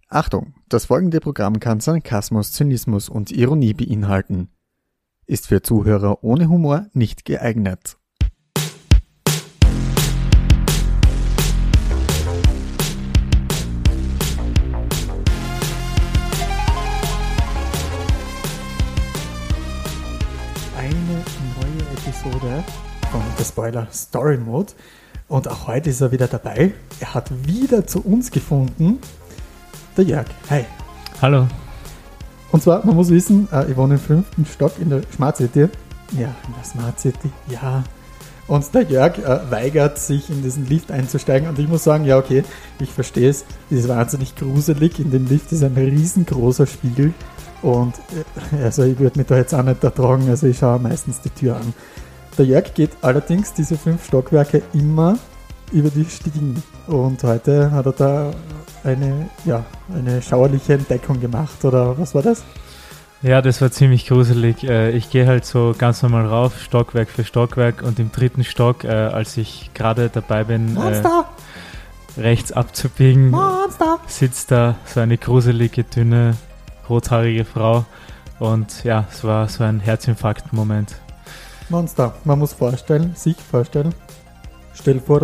Achtung, das folgende Programm kann Sarkasmus, Zynismus und Ironie beinhalten. Ist für Zuhörer ohne Humor nicht geeignet. Eine neue Episode von The Spoiler Story Mode und auch heute ist er wieder dabei. Er hat wieder zu uns gefunden. Der Jörg. Hi. Hallo. Und zwar, man muss wissen, ich wohne im 5. Stock in der Smart City. Ja, in der Smart City, ja. Und der Jörg weigert sich, in diesen Lift einzusteigen. Und ich muss sagen, ja okay, ich verstehe es. Das ist wahnsinnig gruselig. In dem Lift ist ein riesengroßer Spiegel. Und also ich würde mich da jetzt auch nicht ertragen. Also ich schaue meistens die Tür an. Der Jörg geht allerdings diese 5 Stockwerke immer über die Stiegen. Und heute hat er da eine schauerliche Entdeckung gemacht, oder was war das? Ja, das war ziemlich gruselig. Ich gehe halt so ganz normal rauf, Stockwerk für Stockwerk, und im 3. Stock, als ich gerade dabei bin, rechts abzubiegen, sitzt da so eine gruselige, dünne, rothaarige Frau und ja, es war so ein Herzinfarkt-Moment. Monster, man muss sich vorstellen, stell vor,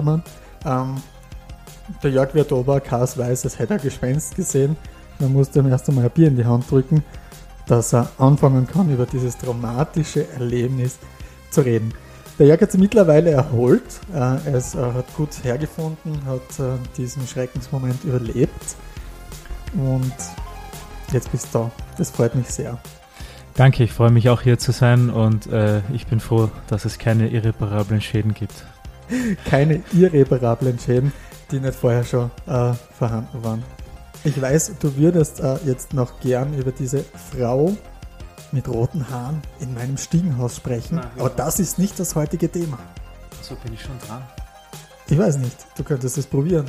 der Jörg wird Oberkas weiß, als hätte er Gespenst gesehen. Man muss dem erst einmal ein Bier in die Hand drücken, dass er anfangen kann, über dieses traumatische Erlebnis zu reden. Der Jörg hat sich mittlerweile erholt. Er hat gut hergefunden, hat diesen Schreckensmoment überlebt. Und jetzt bist du da. Das freut mich sehr. Danke, ich freue mich auch hier zu sein und ich bin froh, dass es keine irreparablen Schäden gibt. Keine irreparablen Schäden, die nicht vorher schon vorhanden waren. Ich weiß, du würdest jetzt noch gern über diese Frau mit roten Haaren in meinem Stiegenhaus sprechen, aber das ist nicht das heutige Thema. So, bin ich schon dran? Ich weiß nicht, du könntest es probieren.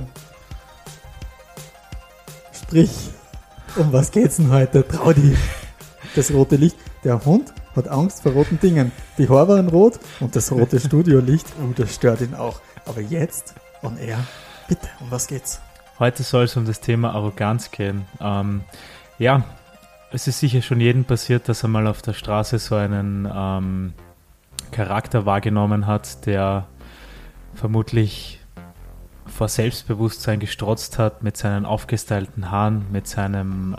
Sprich, um was geht's denn heute? Trau dich. Das rote Licht. Der Hund hat Angst vor roten Dingen. Die Haare waren rot und das rote Studiolicht, das stört ihn auch. Aber jetzt, on air, bitte, um was geht's? Heute soll es um das Thema Arroganz gehen. Ja, es ist sicher schon jedem passiert, dass er mal auf der Straße so einen Charakter wahrgenommen hat, der vermutlich vor Selbstbewusstsein gestrotzt hat, mit seinen aufgestylten Haaren, mit seinem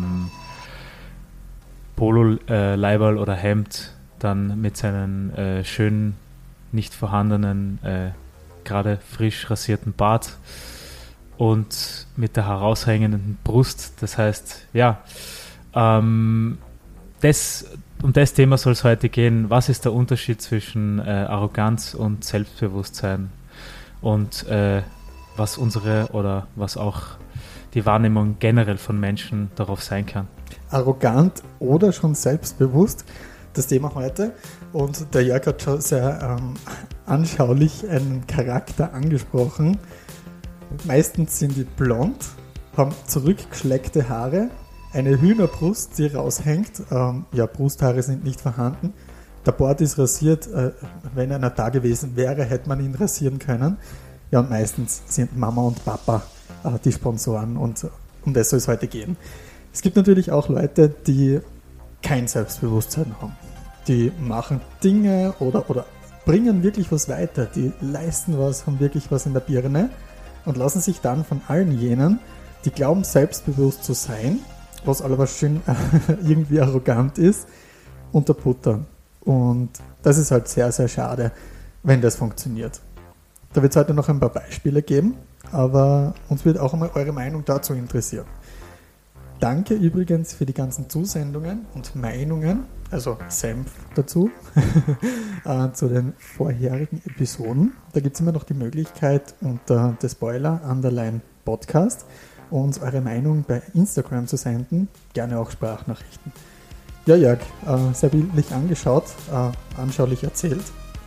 Polo-Leiberl oder Hemd, dann mit seinen schönen, nicht vorhandenen, gerade frisch rasierten Bart und mit der heraushängenden Brust. Das heißt, ja, um das Thema soll es heute gehen. Was ist der Unterschied zwischen Arroganz und Selbstbewusstsein? Und was unsere oder was auch die Wahrnehmung generell von Menschen darauf sein kann. Arrogant oder schon selbstbewusst, das Thema heute. Und der Jörg hat schon sehr anschaulich einen Charakter angesprochen. Meistens sind die blond, haben zurückgeschleckte Haare, eine Hühnerbrust, die raushängt. Brusthaare sind nicht vorhanden. Der Bart ist rasiert. Wenn einer da gewesen wäre, hätte man ihn rasieren können. Ja, und meistens sind Mama und Papa die Sponsoren und um das soll es heute gehen. Es gibt natürlich auch Leute, die kein Selbstbewusstsein haben. Die machen Dinge oder bringen wirklich was weiter. Die leisten was, haben wirklich was in der Birne und lassen sich dann von allen jenen, die glauben, selbstbewusst zu sein, was aber schön irgendwie arrogant ist, unterbuttern. Und das ist halt sehr, sehr schade, wenn das funktioniert. Da wird es heute noch ein paar Beispiele geben, aber uns wird auch einmal eure Meinung dazu interessieren. Danke übrigens für die ganzen Zusendungen und Meinungen, also Senf dazu, zu den vorherigen Episoden. Da gibt es immer noch die Möglichkeit, unter The Spoiler _Podcast uns eure Meinung bei Instagram zu senden, gerne auch Sprachnachrichten. Ja, Jörg, sehr bildlich angeschaut, anschaulich erzählt.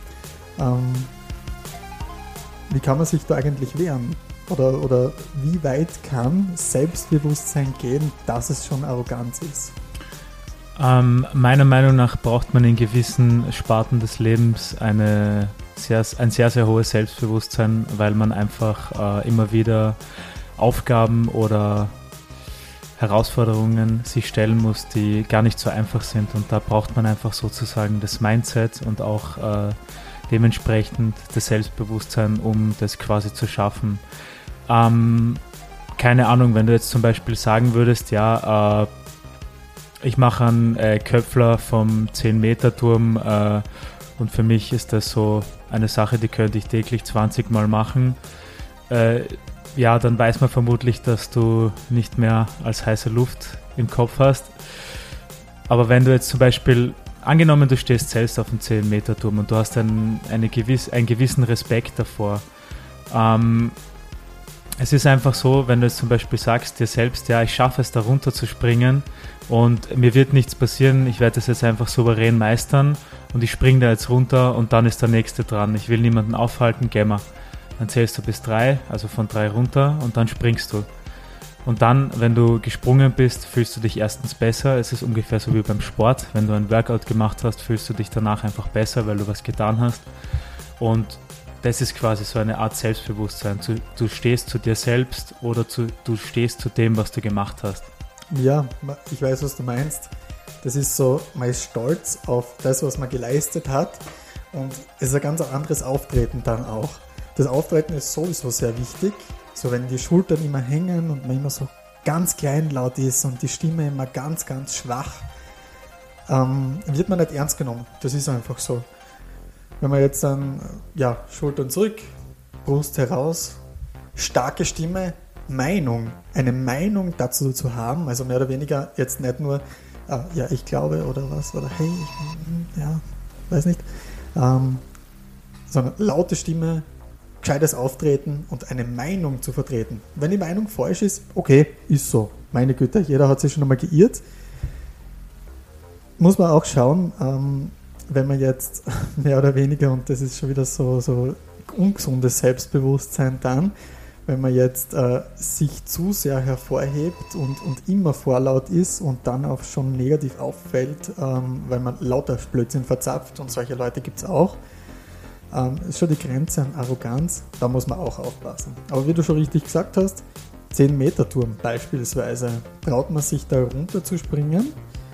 Wie kann man sich da eigentlich wehren? Oder wie weit kann Selbstbewusstsein gehen, dass es schon Arroganz ist? Meiner Meinung nach braucht man in gewissen Sparten des Lebens ein sehr, sehr hohes Selbstbewusstsein, weil man einfach immer wieder Aufgaben oder Herausforderungen sich stellen muss, die gar nicht so einfach sind. Und da braucht man einfach sozusagen das Mindset und auch dementsprechend das Selbstbewusstsein, um das quasi zu schaffen. Keine Ahnung, wenn du jetzt zum Beispiel sagen würdest, ja, ich mache einen Köpfler vom 10-Meter-Turm und für mich ist das so eine Sache, die könnte ich täglich 20 Mal machen. Ja, dann weiß man vermutlich, dass du nicht mehr als heiße Luft im Kopf hast. Aber wenn du jetzt zum Beispiel, angenommen du stehst selbst auf dem 10-Meter-Turm und du hast einen gewissen Respekt davor. Es ist einfach so, wenn du jetzt zum Beispiel sagst dir selbst, ja, ich schaffe es da runter zu springen und mir wird nichts passieren, ich werde das jetzt einfach souverän meistern und ich springe da jetzt runter und dann ist der Nächste dran. Ich will niemanden aufhalten, geh mal. Dann zählst du bis 3, also von 3 runter und dann springst du. Und dann, wenn du gesprungen bist, fühlst du dich erstens besser. Es ist ungefähr so wie beim Sport. Wenn du ein Workout gemacht hast, fühlst du dich danach einfach besser, weil du was getan hast. Und das ist quasi so eine Art Selbstbewusstsein. Du stehst zu dir selbst oder du stehst zu dem, was du gemacht hast. Ja, ich weiß, was du meinst. Das ist so, man ist stolz auf das, was man geleistet hat. Und es ist ein ganz anderes Auftreten dann auch. Das Auftreten ist sowieso sehr wichtig. So wenn die Schultern immer hängen und man immer so ganz kleinlaut ist und die Stimme immer ganz, ganz schwach, wird man nicht ernst genommen. Das ist einfach so. Wenn man jetzt dann, ja, Schultern zurück, Brust heraus, starke Stimme, Meinung, eine Meinung dazu zu haben, also mehr oder weniger jetzt nicht nur, ja, ich glaube oder was, oder hey, ja, weiß nicht, sondern laute Stimme, gescheites Auftreten und eine Meinung zu vertreten. Wenn die Meinung falsch ist, okay, ist so. Meine Güte, jeder hat sich schon einmal geirrt. Muss man auch schauen, wenn man jetzt mehr oder weniger, und das ist schon wieder so ungesundes Selbstbewusstsein dann, wenn man jetzt sich zu sehr hervorhebt und immer vorlaut ist und dann auch schon negativ auffällt, weil man lauter Blödsinn verzapft, und solche Leute gibt es auch. Ist schon die Grenze an Arroganz, da muss man auch aufpassen. Aber wie du schon richtig gesagt hast, 10-Meter-Turm beispielsweise, traut man sich da runter zu springen,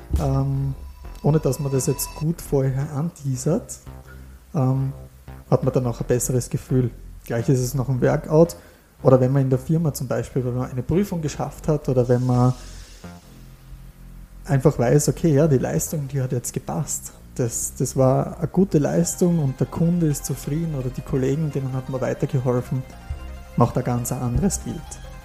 ohne dass man das jetzt gut vorher anteasert, hat man dann auch ein besseres Gefühl. Gleich ist es noch ein Workout, oder wenn man in der Firma zum Beispiel, wenn man eine Prüfung geschafft hat, oder wenn man einfach weiß, okay, ja, die Leistung, die hat jetzt gepasst. Das war eine gute Leistung und der Kunde ist zufrieden oder die Kollegen, denen hat man weitergeholfen, macht ein ganz anderes Bild.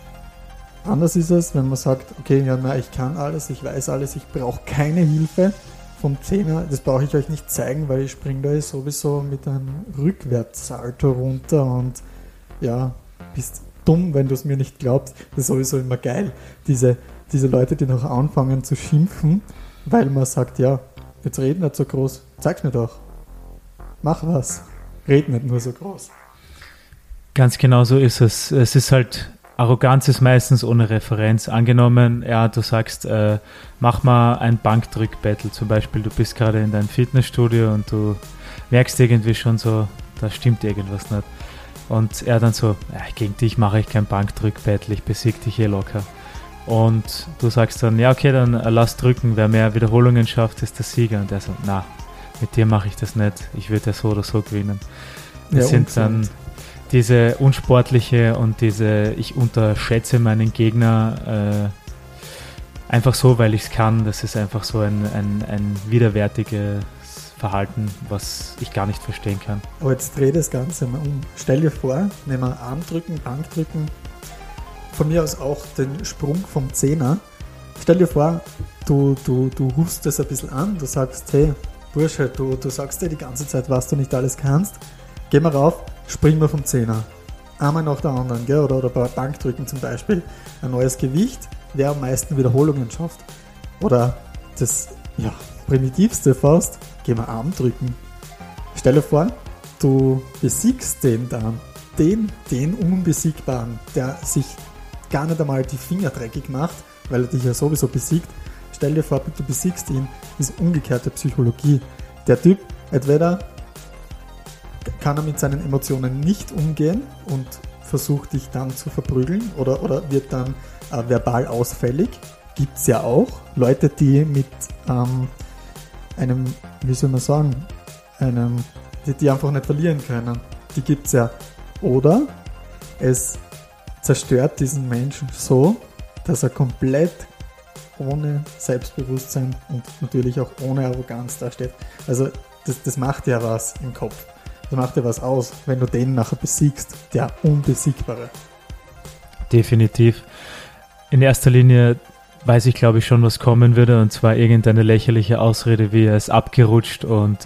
Anders ist es, wenn man sagt, okay, ja, na, ich kann alles, ich weiß alles, ich brauche keine Hilfe vom Zehner, das brauche ich euch nicht zeigen, weil ich springe da sowieso mit einem Rückwärtssalto runter und ja, bist dumm, wenn du es mir nicht glaubst. Das ist sowieso immer geil, diese Leute, die noch anfangen zu schimpfen, weil man sagt, ja, jetzt red nicht so groß, zeig's mir doch. Mach was. Red nicht nur so groß. Ganz genau so ist es. Es ist halt, Arroganz ist meistens ohne Referenz. Angenommen, ja, du sagst, mach mal ein Bankdrück-Battle zum Beispiel. Du bist gerade in deinem Fitnessstudio und du merkst irgendwie schon so, da stimmt irgendwas nicht. Und er dann so, ja, gegen dich mache ich kein Bankdrück-Battle, ich besiege dich locker. Und du sagst dann, ja okay, dann lass drücken, wer mehr Wiederholungen schafft, ist der Sieger. Und der so, na, mit dir mache ich das nicht, ich würde ja so oder so gewinnen. Das sind dann diese unsportliche und diese, ich unterschätze meinen Gegner einfach so, weil ich es kann. Das ist einfach so ein widerwärtiges Verhalten, was ich gar nicht verstehen kann. Aber jetzt dreh das Ganze mal um. Stell dir vor, nehmen wir Armdrücken, Bankdrücken, von mir aus auch den Sprung vom Zehner. Stell dir vor, du rufst das ein bisschen an, du sagst, hey Bursche, du sagst dir die ganze Zeit, was du nicht alles kannst, geh mal rauf, spring mal vom Zehner. Einmal nach der anderen, gell? Oder bei Bankdrücken zum Beispiel, ein neues Gewicht, wer am meisten Wiederholungen schafft. Oder das primitivste fast, geh mal Armdrücken. Stell dir vor, du besiegst den dann, den Unbesiegbaren, der sich gar nicht einmal die Finger dreckig macht, weil er dich ja sowieso besiegt. Stell dir vor, du besiegst ihn, das ist umgekehrte Psychologie. Der Typ, entweder kann er mit seinen Emotionen nicht umgehen und versucht dich dann zu verprügeln oder wird dann verbal ausfällig, gibt es ja auch. Leute, die mit einem, wie soll man sagen, die einfach nicht verlieren können. Die gibt es ja. Oder es zerstört diesen Menschen so, dass er komplett ohne Selbstbewusstsein und natürlich auch ohne Arroganz dasteht. Also das macht ja was im Kopf. Das macht ja was aus, wenn du den nachher besiegst, der Unbesiegbare. Definitiv. In erster Linie weiß ich, glaube ich, schon, was kommen würde, und zwar irgendeine lächerliche Ausrede wie, er ist abgerutscht und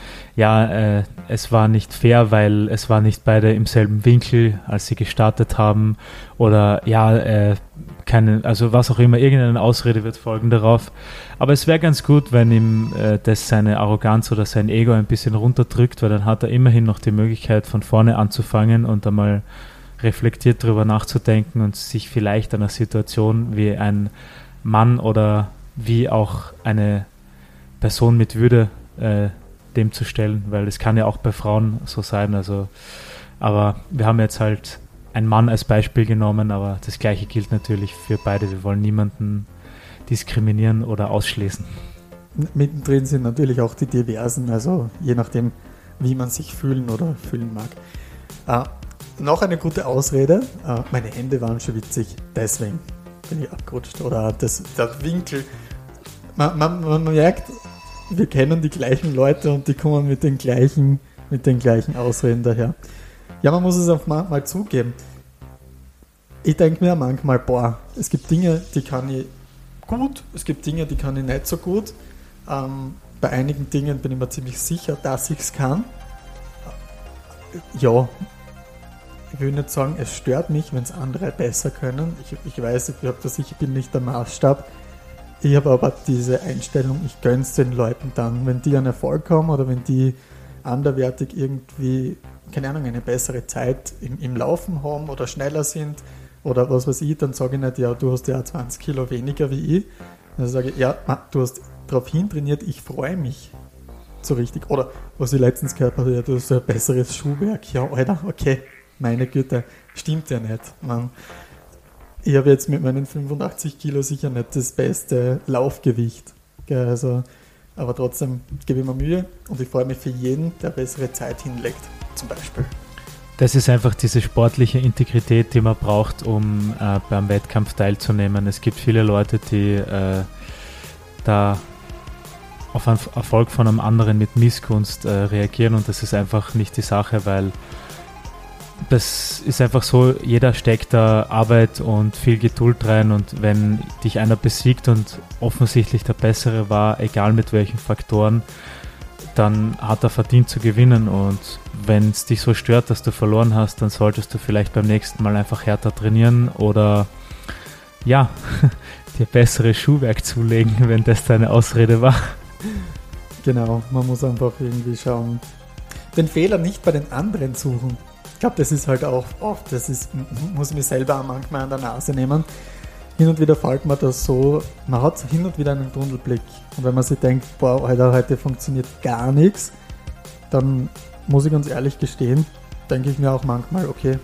es war nicht fair, weil es war nicht beide im selben Winkel, als sie gestartet haben, oder also was auch immer, irgendeine Ausrede wird folgen darauf. Aber es wäre ganz gut, wenn ihm das seine Arroganz oder sein Ego ein bisschen runterdrückt, weil dann hat er immerhin noch die Möglichkeit, von vorne anzufangen und einmal reflektiert darüber nachzudenken und sich vielleicht einer Situation wie ein Mann oder wie auch eine Person mit Würde dem zu stellen, weil es kann ja auch bei Frauen so sein. Also, aber wir haben jetzt halt einen Mann als Beispiel genommen, aber das Gleiche gilt natürlich für beide. Wir wollen niemanden diskriminieren oder ausschließen. Mittendrin sind natürlich auch die Diversen, also je nachdem, wie man sich fühlen oder fühlen mag. Noch eine gute Ausrede, meine Hände waren schon witzig, deswegen bin ich abgerutscht. Oder der Winkel. Man merkt, wir kennen die gleichen Leute und die kommen mit den gleichen Ausreden daher. Ja, man muss es auch mal zugeben. Ich denke mir manchmal, es gibt Dinge, die kann ich gut, es gibt Dinge, die kann ich nicht so gut. Bei einigen Dingen bin ich mir ziemlich sicher, dass ich es kann. Ja, ich will nicht sagen, es stört mich, wenn es andere besser können. Ich weiß, ich bin nicht der Maßstab. Ich habe aber diese Einstellung, ich gönne es den Leuten dann, wenn die einen Erfolg haben oder wenn die anderweitig irgendwie, keine Ahnung, eine bessere Zeit im Laufen haben oder schneller sind oder was weiß ich, dann sage ich nicht, ja, du hast ja 20 Kilo weniger wie ich. Dann sage ich, ja, du hast darauf hintrainiert, ich freue mich so richtig. Oder was ich letztens gehört habe, ja, du hast ein besseres Schuhwerk. Ja, Alter, okay, meine Güte, stimmt ja nicht. Ich habe jetzt mit meinen 85 Kilo sicher nicht das beste Laufgewicht. Also, aber trotzdem gebe ich mir Mühe und ich freue mich für jeden, der bessere Zeit hinlegt, zum Beispiel. Das ist einfach diese sportliche Integrität, die man braucht, um beim Wettkampf teilzunehmen. Es gibt viele Leute, die da auf einen Erfolg von einem anderen mit Missgunst reagieren, und das ist einfach nicht die Sache, weil das ist einfach so, jeder steckt da Arbeit und viel Geduld rein, und wenn dich einer besiegt und offensichtlich der Bessere war, egal mit welchen Faktoren, dann hat er verdient zu gewinnen, und wenn es dich so stört, dass du verloren hast, dann solltest du vielleicht beim nächsten Mal einfach härter trainieren oder ja, dir besseres Schuhwerk zulegen, wenn das deine Ausrede war. Genau, man muss einfach irgendwie schauen, den Fehler nicht bei den anderen suchen. Ich glaube, das ist halt auch oft, muss ich mir selber auch manchmal an der Nase nehmen. Hin und wieder fällt mir das so, man hat hin und wieder einen Tunnelblick. Und wenn man sich denkt, Alter, heute funktioniert gar nichts, dann muss ich ganz ehrlich gestehen, denke ich mir auch manchmal, okay,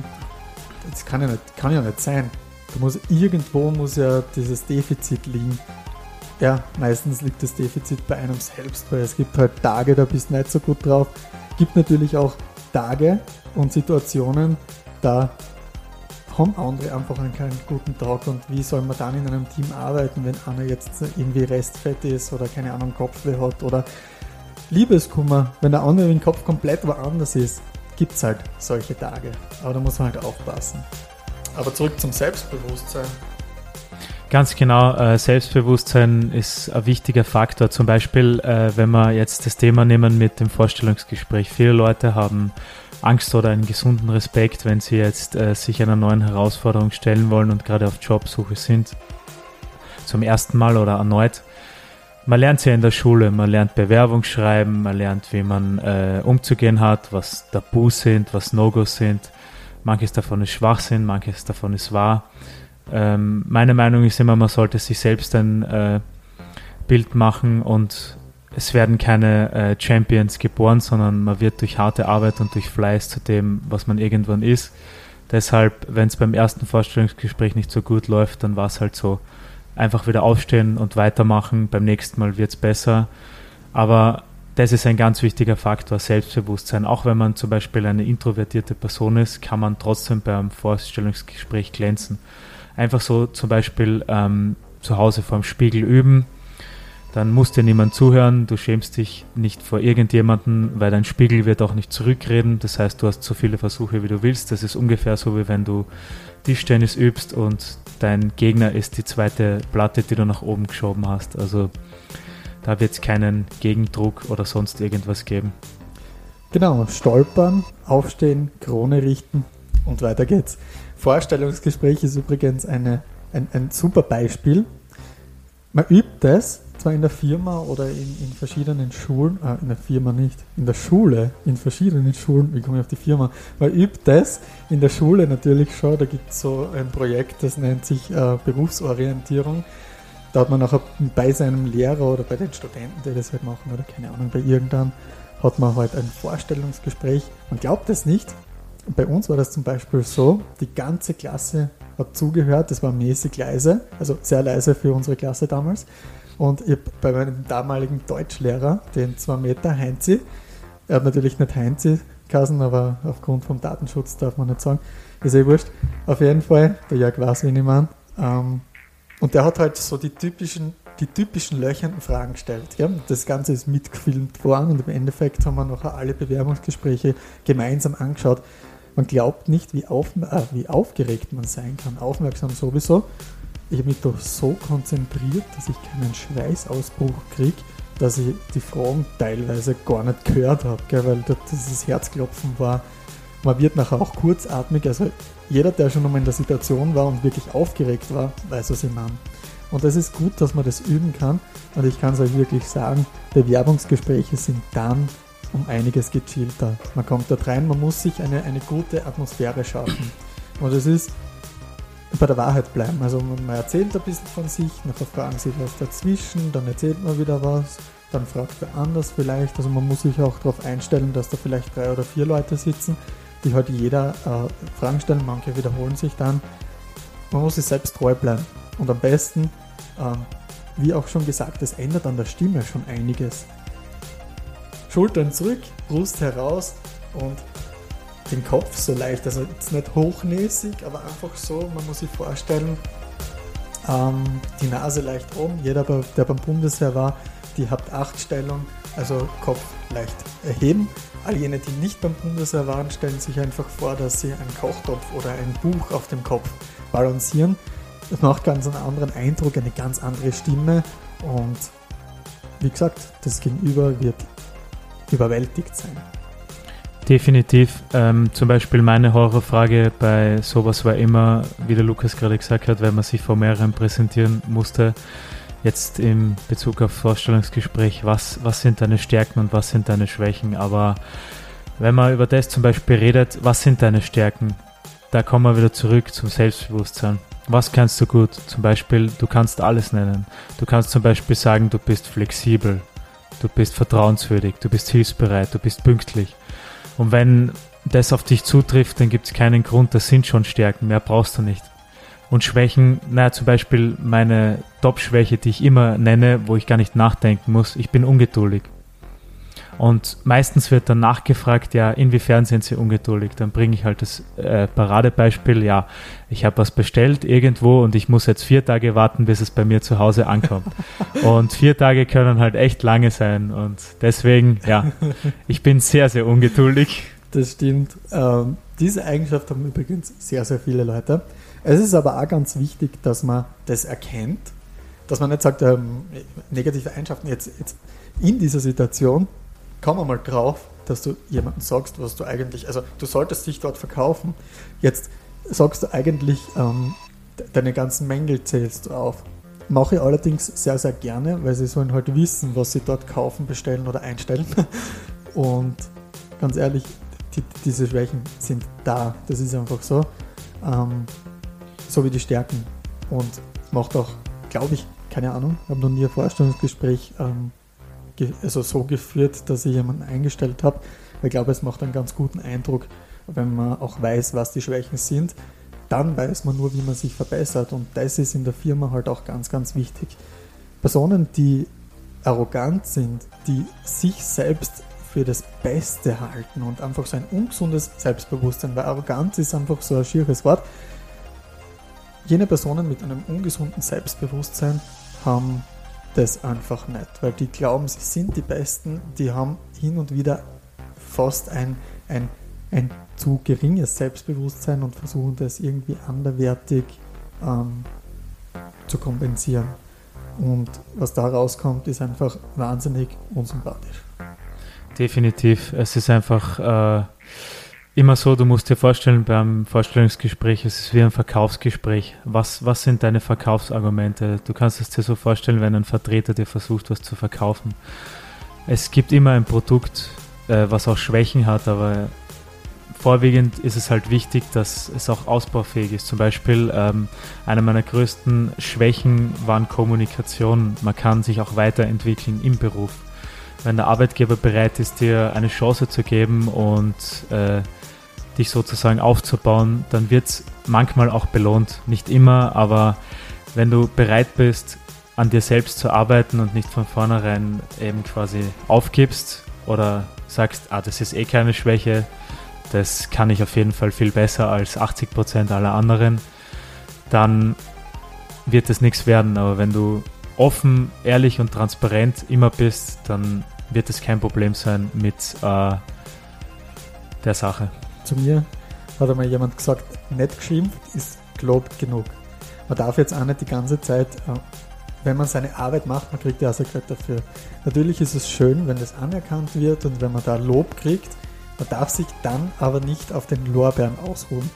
das kann ja nicht sein. Irgendwo muss ja dieses Defizit liegen. Ja, meistens liegt das Defizit bei einem selbst, weil es gibt halt Tage, da bist du nicht so gut drauf. Es gibt natürlich auch Tage und Situationen, da haben andere einfach einen keinen guten Tag, und wie soll man dann in einem Team arbeiten, wenn einer jetzt irgendwie restfett ist oder keine Ahnung, Kopfweh hat oder Liebeskummer, wenn der andere im Kopf komplett woanders ist, gibt es halt solche Tage, aber da muss man halt aufpassen. Aber zurück zum Selbstbewusstsein. Ganz genau, Selbstbewusstsein ist ein wichtiger Faktor. Zum Beispiel, wenn wir jetzt das Thema nehmen mit dem Vorstellungsgespräch. Viele Leute haben Angst oder einen gesunden Respekt, wenn sie jetzt sich einer neuen Herausforderung stellen wollen und gerade auf Jobsuche sind. Zum ersten Mal oder erneut. Man lernt ja in der Schule, man lernt Bewerbungsschreiben, man lernt, wie man umzugehen hat, was Tabus sind, was No-Gos sind. Manches davon ist Schwachsinn, manches davon ist wahr. Meine Meinung ist immer, man sollte sich selbst ein Bild machen, und es werden keine Champions geboren, sondern man wird durch harte Arbeit und durch Fleiß zu dem, was man irgendwann ist. Deshalb, wenn es beim ersten Vorstellungsgespräch nicht so gut läuft, dann war es halt so. einfach wieder aufstehen und weitermachen. Beim nächsten Mal wird es besser. Aber das ist ein ganz wichtiger Faktor, Selbstbewusstsein. Auch wenn man zum Beispiel eine introvertierte Person ist, kann man trotzdem beim Vorstellungsgespräch glänzen. Einfach so zum Beispiel zu Hause vorm Spiegel üben, dann muss dir niemand zuhören, du schämst dich nicht vor irgendjemanden, weil dein Spiegel wird auch nicht zurückreden, das heißt, du hast so viele Versuche, wie du willst. Das ist ungefähr so, wie wenn du Tischtennis übst und dein Gegner ist die zweite Platte, die du nach oben geschoben hast. Also da wird es keinen Gegendruck oder sonst irgendwas geben. Genau, stolpern, aufstehen, Krone richten und weiter geht's. Vorstellungsgespräch ist übrigens ein super Beispiel. Man übt es zwar in der Firma oder in verschiedenen Schulen, in der Firma nicht, in der Schule, in verschiedenen Schulen, wie komme ich auf die Firma? Man übt das in der Schule natürlich schon, da gibt es so ein Projekt, das nennt sich Berufsorientierung. Da hat man nachher bei seinem Lehrer oder bei den Studenten, die das halt machen, oder keine Ahnung, bei irgendeinem, hat man halt ein Vorstellungsgespräch. Man glaubt es nicht. Bei uns war das zum Beispiel so, die ganze Klasse hat zugehört, das war mäßig leise, also sehr leise für unsere Klasse damals. Und ich bei meinem damaligen Deutschlehrer, den 2 Meter Heinzi, er hat natürlich nicht Heinzi geheißen, aber aufgrund vom Datenschutz darf man nicht sagen, ist wurscht. Auf jeden Fall, der Jörg weiß, wen ich meine. Und der hat halt so die typischen löchernden Fragen gestellt. Ja? Das Ganze ist mitgefilmt worden und im Endeffekt haben wir nachher alle Bewerbungsgespräche gemeinsam angeschaut. Man glaubt nicht, wie aufgeregt man sein kann. Aufmerksam sowieso. Ich habe mich da so konzentriert, dass ich keinen Schweißausbruch kriege, dass ich die Fragen teilweise gar nicht gehört habe, weil das Herzklopfen war. Man wird nachher auch kurzatmig. Also jeder, der schon einmal in der Situation war und wirklich aufgeregt war, weiß, was ich meine. Und es ist gut, dass man das üben kann. Und ich kann es euch wirklich sagen, Bewerbungsgespräche sind dann um einiges gechillter. Man kommt dort rein, man muss sich eine gute Atmosphäre schaffen. Und es ist bei der Wahrheit bleiben. Also man erzählt ein bisschen von sich, nachher fragen sie was dazwischen, dann erzählt man wieder was, dann fragt wer anders vielleicht. Also man muss sich auch darauf einstellen, dass da vielleicht 3 oder 4 Leute sitzen, die halt jeder Fragen stellen, manche wiederholen sich dann. Man muss sich selbst treu bleiben. Und am besten, wie auch schon gesagt, es ändert an der Stimme schon einiges. Schultern zurück, Brust heraus und den Kopf so leicht, also jetzt nicht hochnäsig, aber einfach so, man muss sich vorstellen, die Nase leicht oben, jeder, der beim Bundesheer war, die hat 8-Stellung, also Kopf leicht erheben. All jene, die nicht beim Bundesheer waren, stellen sich einfach vor, dass sie einen Kochtopf oder ein Buch auf dem Kopf balancieren. Das macht ganz einen anderen Eindruck, eine ganz andere Stimme und wie gesagt, das Gegenüber wird überwältigt sein. Definitiv. Zum Beispiel meine Horrorfrage bei sowas war immer, wie der Lukas gerade gesagt hat, wenn man sich vor mehreren präsentieren musste, jetzt im Bezug auf Vorstellungsgespräch, was sind deine Stärken und was sind deine Schwächen. Aber wenn man über das zum Beispiel redet, was sind deine Stärken, da kommen wir wieder zurück zum Selbstbewusstsein. Was kannst du gut? Zum Beispiel, du kannst alles nennen. Du kannst zum Beispiel sagen, du bist flexibel, du bist vertrauenswürdig, du bist hilfsbereit, du bist pünktlich. Und wenn das auf dich zutrifft, dann gibt es keinen Grund, das sind schon Stärken, mehr brauchst du nicht. Und Schwächen, zum Beispiel meine Top-Schwäche, die ich immer nenne, wo ich gar nicht nachdenken muss, ich bin ungeduldig. Und meistens wird dann nachgefragt, ja, inwiefern sind sie ungeduldig? Dann bringe ich halt das Paradebeispiel, ja, ich habe was bestellt irgendwo und ich muss jetzt 4 Tage warten, bis es bei mir zu Hause ankommt. Und 4 Tage können halt echt lange sein und deswegen, ja, ich bin sehr, sehr ungeduldig. Das stimmt. Diese Eigenschaft haben übrigens sehr, sehr viele Leute. Es ist aber auch ganz wichtig, dass man das erkennt, dass man nicht sagt, negative Eigenschaften jetzt in dieser Situation, komm mal drauf, dass du jemandem sagst, was du eigentlich, also du solltest dich dort verkaufen. Jetzt sagst du eigentlich, deine ganzen Mängel zählst du auf. Mache ich allerdings sehr, sehr gerne, weil sie sollen halt wissen, was sie dort kaufen, bestellen oder einstellen. Und ganz ehrlich, diese Schwächen sind da. Das ist einfach so. So wie die Stärken. Und macht auch, glaube ich, keine Ahnung, ich habe noch nie ein Vorstellungsgespräch so geführt, dass ich jemanden eingestellt habe. Ich glaube, es macht einen ganz guten Eindruck, wenn man auch weiß, was die Schwächen sind. dann weiß man nur, wie man sich verbessert. Und das ist in der Firma halt auch ganz, ganz wichtig. Personen, die arrogant sind, die sich selbst für das Beste halten und einfach so ein ungesundes Selbstbewusstsein, weil Arroganz ist einfach so ein schieres Wort. Jene Personen mit einem ungesunden Selbstbewusstsein haben das einfach nicht, weil die glauben, sie sind die Besten, die haben hin und wieder fast ein zu geringes Selbstbewusstsein und versuchen das irgendwie anderwertig zu kompensieren. Und was da rauskommt, ist einfach wahnsinnig unsympathisch. Definitiv. Es ist einfach immer so, du musst dir vorstellen, beim Vorstellungsgespräch, es ist wie ein Verkaufsgespräch. Was sind deine Verkaufsargumente? Du kannst es dir so vorstellen, wenn ein Vertreter dir versucht, was zu verkaufen. Es gibt immer ein Produkt, was auch Schwächen hat, aber vorwiegend ist es halt wichtig, dass es auch ausbaufähig ist. Zum Beispiel eine meiner größten Schwächen waren Kommunikation. Man kann sich auch weiterentwickeln im Beruf. Wenn der Arbeitgeber bereit ist, dir eine Chance zu geben und dich sozusagen aufzubauen, dann wird es manchmal auch belohnt. Nicht immer, aber wenn du bereit bist, an dir selbst zu arbeiten und nicht von vornherein eben quasi aufgibst oder sagst, das ist eh keine Schwäche, das kann ich auf jeden Fall viel besser als 80% aller anderen, dann wird es nichts werden. Aber wenn du offen, ehrlich und transparent immer bist, dann wird es kein Problem sein mit der Sache. Zu mir hat einmal jemand gesagt, nicht geschimpft ist gelobt genug. Man darf jetzt auch nicht die ganze Zeit, wenn man seine Arbeit macht, man kriegt ja auch sein Geld dafür. Natürlich ist es schön, wenn das anerkannt wird und wenn man da Lob kriegt. Man darf sich dann aber nicht auf den Lorbeeren ausruhen.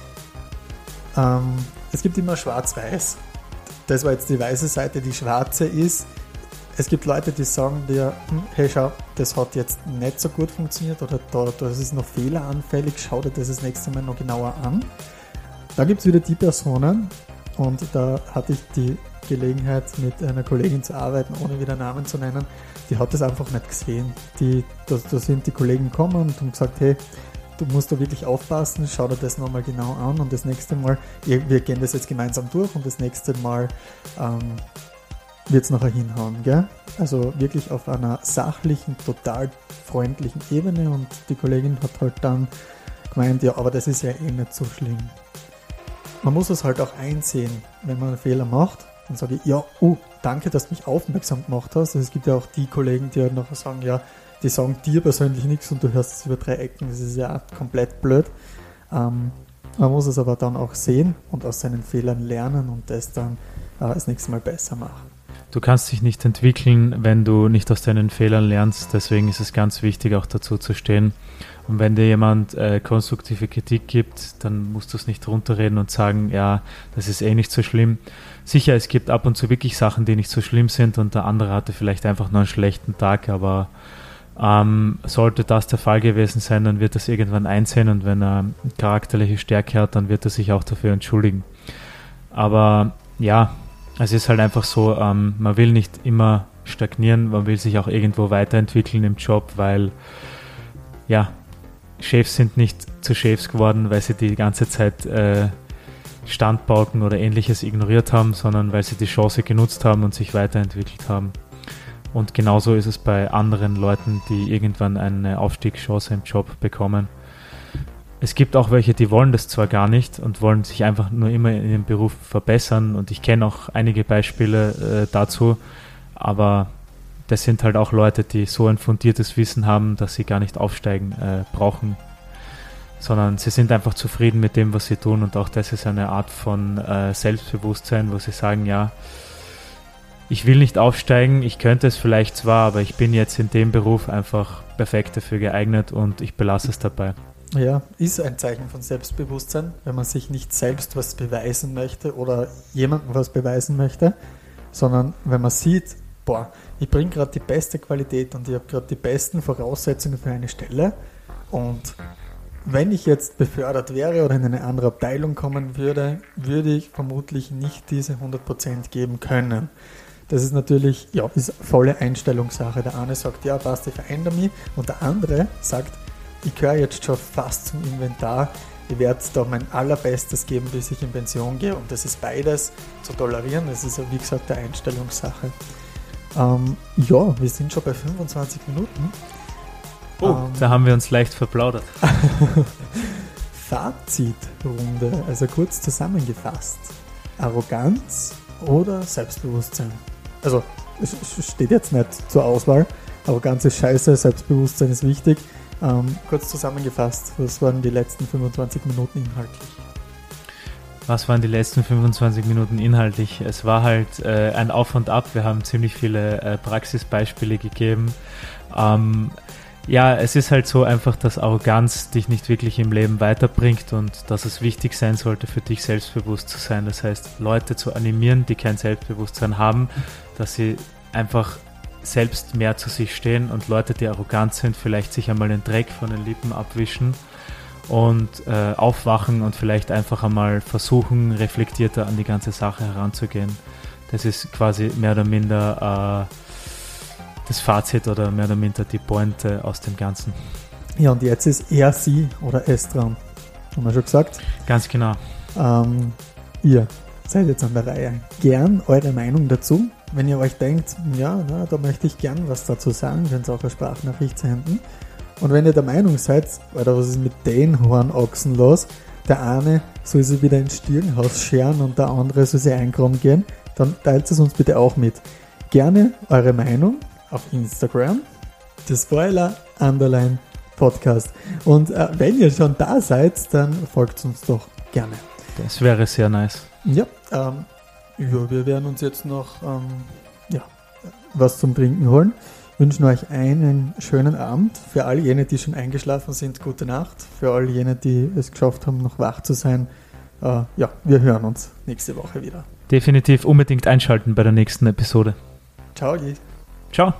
Es gibt immer schwarz-weiß. Das war jetzt die weiße Seite, die schwarze ist. Es gibt Leute, die sagen dir, hey schau, das hat jetzt nicht so gut funktioniert oder das ist noch fehleranfällig, schau dir das nächste Mal noch genauer an. Da gibt es wieder die Personen, und da hatte ich die Gelegenheit, mit einer Kollegin zu arbeiten, ohne wieder Namen zu nennen, die hat das einfach nicht gesehen. Da sind die Kollegen gekommen und haben gesagt, hey, du musst da wirklich aufpassen, schau dir das nochmal genau an und das nächste Mal, wir gehen das jetzt gemeinsam durch und das nächste Mal wird es nachher hinhauen. Gell? Also wirklich auf einer sachlichen, total freundlichen Ebene, und die Kollegin hat halt dann gemeint, ja, aber das ist ja eh nicht so schlimm. Man muss es halt auch einsehen, wenn man einen Fehler macht. Dann sage ich, ja, danke, dass du mich aufmerksam gemacht hast. Also es gibt ja auch die Kollegen, die halt nachher sagen, ja, die sagen dir persönlich nichts und du hörst es über 3 Ecken. Das ist ja komplett blöd. Man muss es aber dann auch sehen und aus seinen Fehlern lernen und das dann das nächste Mal besser machen. Du kannst dich nicht entwickeln, wenn du nicht aus deinen Fehlern lernst. Deswegen ist es ganz wichtig, auch dazu zu stehen. Und wenn dir jemand konstruktive Kritik gibt, dann musst du es nicht runterreden und sagen, ja, das ist eh nicht so schlimm. Sicher, es gibt ab und zu wirklich Sachen, die nicht so schlimm sind und der andere hatte vielleicht einfach nur einen schlechten Tag, aber sollte das der Fall gewesen sein, dann wird er es irgendwann einsehen, und wenn er charakterliche Stärke hat, dann wird er sich auch dafür entschuldigen. Aber ja, es ist halt einfach so, man will nicht immer stagnieren, man will sich auch irgendwo weiterentwickeln im Job, weil ja, Chefs sind nicht zu Chefs geworden, weil sie die ganze Zeit Standpauken oder Ähnliches ignoriert haben, sondern weil sie die Chance genutzt haben und sich weiterentwickelt haben. Und genauso ist es bei anderen Leuten, die irgendwann eine Aufstiegschance im Job bekommen. Es gibt auch welche, die wollen das zwar gar nicht und wollen sich einfach nur immer in ihrem Beruf verbessern, und ich kenne auch einige Beispiele dazu, aber das sind halt auch Leute, die so ein fundiertes Wissen haben, dass sie gar nicht aufsteigen brauchen, sondern sie sind einfach zufrieden mit dem, was sie tun, und auch das ist eine Art von Selbstbewusstsein, wo sie sagen, ja, ich will nicht aufsteigen, ich könnte es vielleicht zwar, aber ich bin jetzt in dem Beruf einfach perfekt dafür geeignet und ich belasse es dabei. Ja, ist ein Zeichen von Selbstbewusstsein, wenn man sich nicht selbst was beweisen möchte oder jemandem was beweisen möchte, sondern wenn man sieht, ich bringe gerade die beste Qualität und ich habe gerade die besten Voraussetzungen für eine Stelle, und wenn ich jetzt befördert wäre oder in eine andere Abteilung kommen würde, würde ich vermutlich nicht diese 100% geben können. Das ist natürlich, ist volle Einstellungssache. Der eine sagt, ja, passt, ich verändere mich, und der andere sagt, ich gehöre jetzt schon fast zum Inventar, Ich werde da mein allerbestes geben, bis ich in Pension gehe. Und das ist beides zu tolerieren. Das ist ja, wie gesagt, eine Einstellungssache. Ja, wir sind schon bei 25 Minuten. Da haben wir uns leicht verplaudert. Fazitrunde, also kurz zusammengefasst. Arroganz oder Selbstbewusstsein? Also, es steht jetzt nicht zur Auswahl. Arroganz ist scheiße, Selbstbewusstsein ist wichtig. Kurz zusammengefasst, was waren die letzten 25 Minuten inhaltlich? Was waren die letzten 25 Minuten inhaltlich? Es war halt ein Auf und Ab. Wir haben ziemlich viele Praxisbeispiele gegeben. Ja, es ist halt so einfach, dass Arroganz dich nicht wirklich im Leben weiterbringt und dass es wichtig sein sollte, für dich selbstbewusst zu sein. Das heißt, Leute zu animieren, die kein Selbstbewusstsein haben, dass sie einfach selbst mehr zu sich stehen und Leute, die arrogant sind, vielleicht sich einmal den Dreck von den Lippen abwischen und aufwachen und vielleicht einfach einmal versuchen, reflektierter an die ganze Sache heranzugehen. Das ist quasi mehr oder minder das Fazit oder mehr oder minder die Pointe aus dem Ganzen. Ja, und jetzt ist er, sie oder es dran. Haben wir schon gesagt? Ganz genau. Ihr seid jetzt an der Reihe. Gern eure Meinung dazu. Wenn ihr euch denkt, ja, da möchte ich gern was dazu sagen, könnt ihr auch eine Sprachnachricht senden. Und wenn ihr der Meinung seid, Alter, was ist mit den Hornochsen los? Der eine soll sich wieder ins Stirnhaus scheren und der andere soll sich einkromen gehen, dann teilt es uns bitte auch mit. Gerne eure Meinung auf Instagram, der Spoiler_Podcast. Und wenn ihr schon da seid, dann folgt uns doch gerne. Das wäre sehr nice. Ja, wir werden uns jetzt noch was zum Trinken holen. Wünschen euch einen schönen Abend. Für all jene, die schon eingeschlafen sind, gute Nacht. Für all jene, die es geschafft haben, noch wach zu sein, wir hören uns nächste Woche wieder. Definitiv unbedingt einschalten bei der nächsten Episode. Ciao. Ciao.